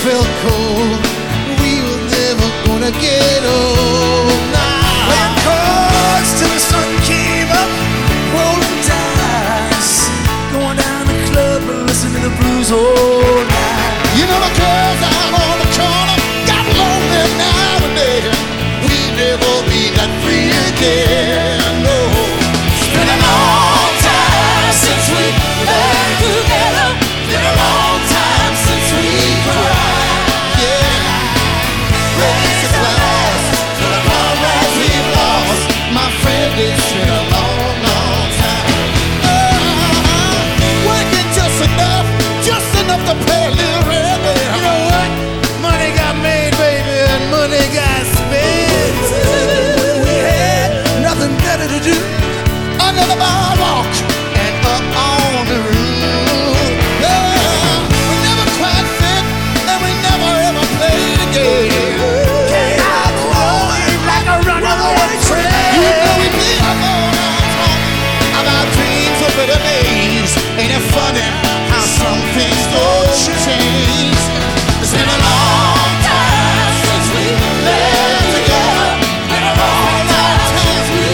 felt cold. We were never gonna get old. Now playing cards till the sun came up, rolling dice, going down the club and listening to the blues all night. You know the girls out on the corner got lonely now and then. We never be that free again. No. It's been a long time since we been together. Been a long time since we cried. Yeah. Raise a glass to the comrades we've lost. My friend, it's been a long, long time. Working just enough to pay a little rent. You know what? Money got made, baby, and money got spent. We had nothing better to do. Another bar walk and up on the roof. Yeah, we never quite fit, and we never ever played again. Came out rolling like a runaway train. You know we been up all night talking about dreams of better days. Ain't it funny how some things don't change? It's been a long time since we been together. Been a long time since we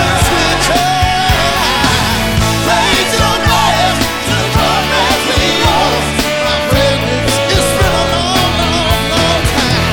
cried. Raise your glass to the comrades we lost. My friend, it's been a long, long, long time.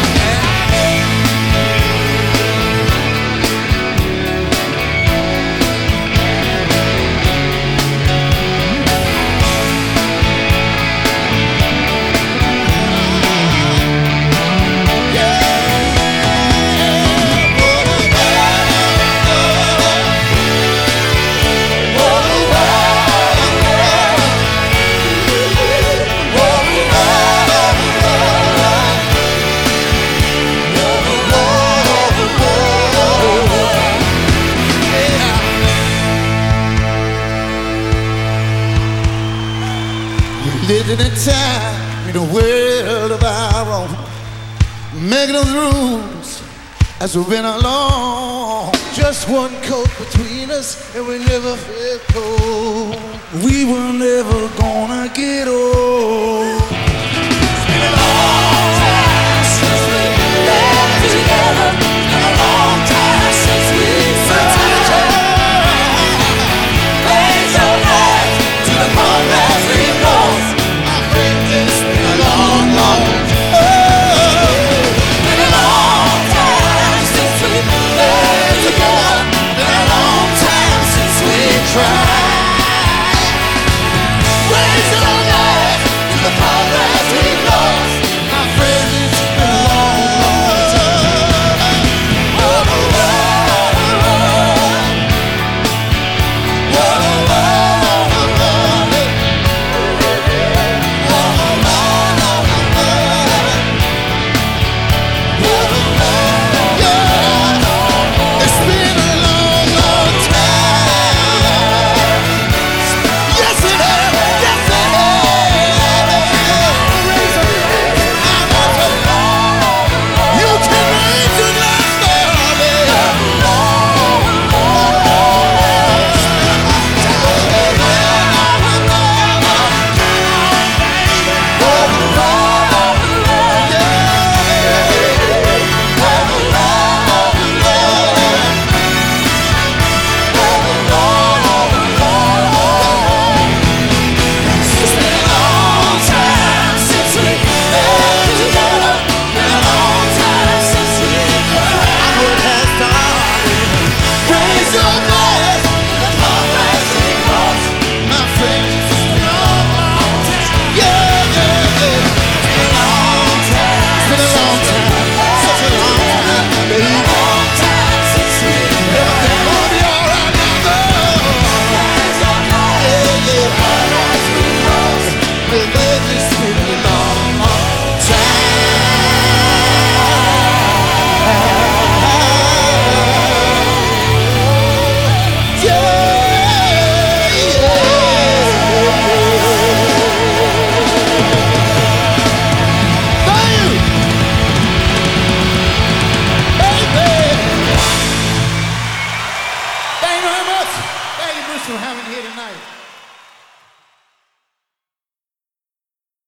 Living in time in a world of our own, making those rules as we went along. Just one coat between us, and we never felt cold. We were never gonna get old. It's been a long time since we've been together. It's been a long time since we've been together. Raise your glass to the comrades we've lost. It's been a long, long been a long time since we've been together. Been a long time since we cried. Raise your glass to the comrades we've lost. My friend, it's been a long, long time. Whoa, whoa, for having me here tonight.